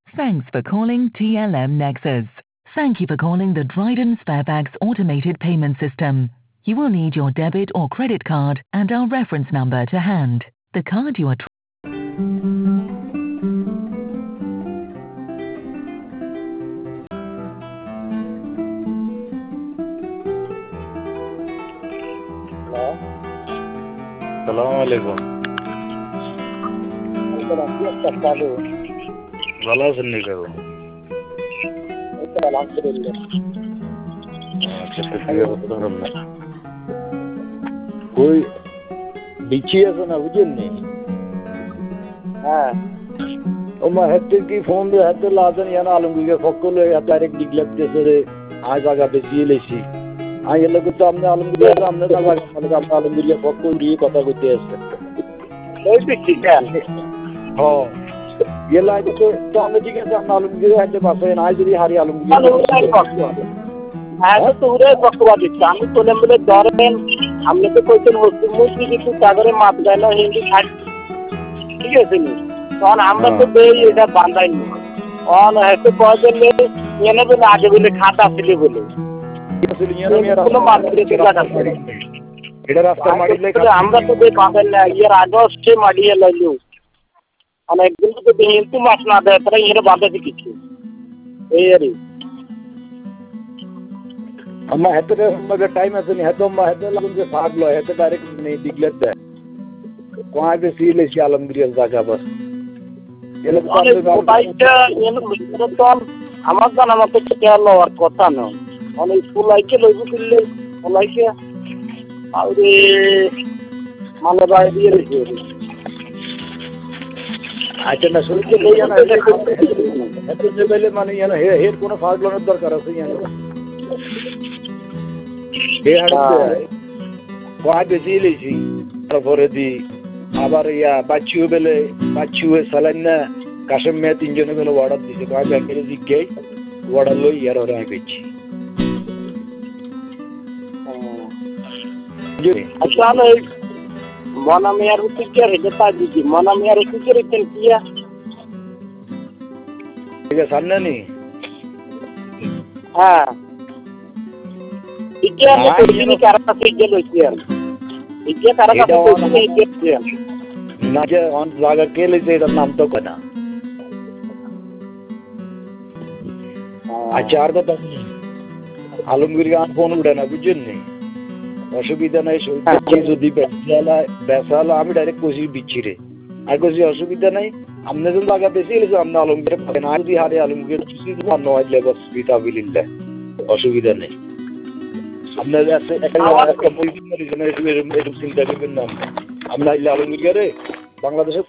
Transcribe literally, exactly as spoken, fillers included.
Thanks for calling T L M Nexus. Thank you for calling the Dryden Sparebags automated payment system. You will need your debit or credit card and our reference number to hand. The card you are tr- Hello? Salam alaikum. ভালো আছেন নি কাকু? আলহামদুলিল্লাহ। আচ্ছা, ঠিক আছে, ধরুন না। ওই বিচি আছে না, বুঝেন নি? হ্যাঁ। ওমা হেতে কি ফোন দিয়ে হেতে লাজেন ইয়ানা আলমগীর ফকলে ডাইরেক্ট ডিক্লেয়ার দিয়েছে রে আজ আগা বেশি এলেছি। আই এলে তো আপনি আলমগীর আপনি না লাগে মানে আপনি আলমগীর ফকল দিয়ে কথা কইতে আছে। ওই বিচি কেন? হ্যাঁ। এলা তো তো আমি ঠিক আছে আপনি আলমগীর হাতে পাশে নাই যদি হারি আলমগীর। হ্যাঁ তো তোরাই বক্তব্য দিচ্ছে আমি তোলে বলে ধরেন আপনি তো কইছেন মুসলিম কিছু তাগরে মাপ দেয় না হিন্দি খাট ঠিক আছে নি তখন আমরা তো দেই এটা বান্ধাই নি অন হয়তো কয়েকজন এনে বলে আগে বলে খাতা ছিল বলে কোনো মাপ দিতে জায়গা করে এটা রাস্তা মারিলে আমরা তো দেই বাঁধাই না এর আগেও সে মারিয়ে লাইলো অনেকদিন তো হিন্দু মাছ না দেয় তারা এর বাঁধাতে কিছু এই আরে अम्मा हेते रे मगर टाइम আছে নি হেতো अम्मा হেতে লাগুন যে ভাগ লয় হেতে ডাইরেক্ট নেই ডিক্লেয়ার দেয় কোয়া বে সিলে সি আলমগীর জায়গা বাস এলে তো বাইকটা এনে তো আমার জানা মতে কেটে লওয়ার কথা না অনেক স্কুল লাইকে লইব দিলে লাইকে আরে মানে বাই দিয়ে রেখে আচ্ছা না শুনতে লই না হেতে যে বেলে মানে ইয়ানা হে হের কোনো ভাগ লওয়ার দরকার আছে ইয়ানা হে হাড়তে কোয়া বে সিলে সি তারপরে দি আবার ইয়া বাচ্চু বেলে বাচ্চু সালান না কাশেম মে তিনজনে বেলে অর্ডার দিছে কোয়া ব্যাংকের দিকে অর্ডার লই ইয়ার ওরা আইছি আচ্ছা না মনা মেয়ার উত্তর রেখে পা দিদি মনা মেয়ার উত্তর রেখে কিয়া ঠিক আছে সামনে নি হ্যাঁ ইকিয়া না কোইনি কারণে থেকে লইছি ইকিয়া কারণে কোইনি ইকিয়া না যে অন জায়গা কেলে যে এটার নাম তো কেনা আচ্ছা আর কথা আলমগীর গান ফোন উঠে না বুঝছেন নি অসুবিধা নাই যদি বেসালা বেসালা আমি ডাইরেক্ট কইছি বিচ্ছিরে আর কইছি অসুবিধা নাই আপনি যখন জায়গা বেশি এসে আপনি আলমগীর পাবেন আর যদি হারে আলমগীর কিছু মান্য হয় লেবাস বিতাবিল্লাহ অসুবিধা নেই আপনার একটা একটা বই এরকম চিন্তা করবেন না আমরা আলমগীরে বাংলাদেশের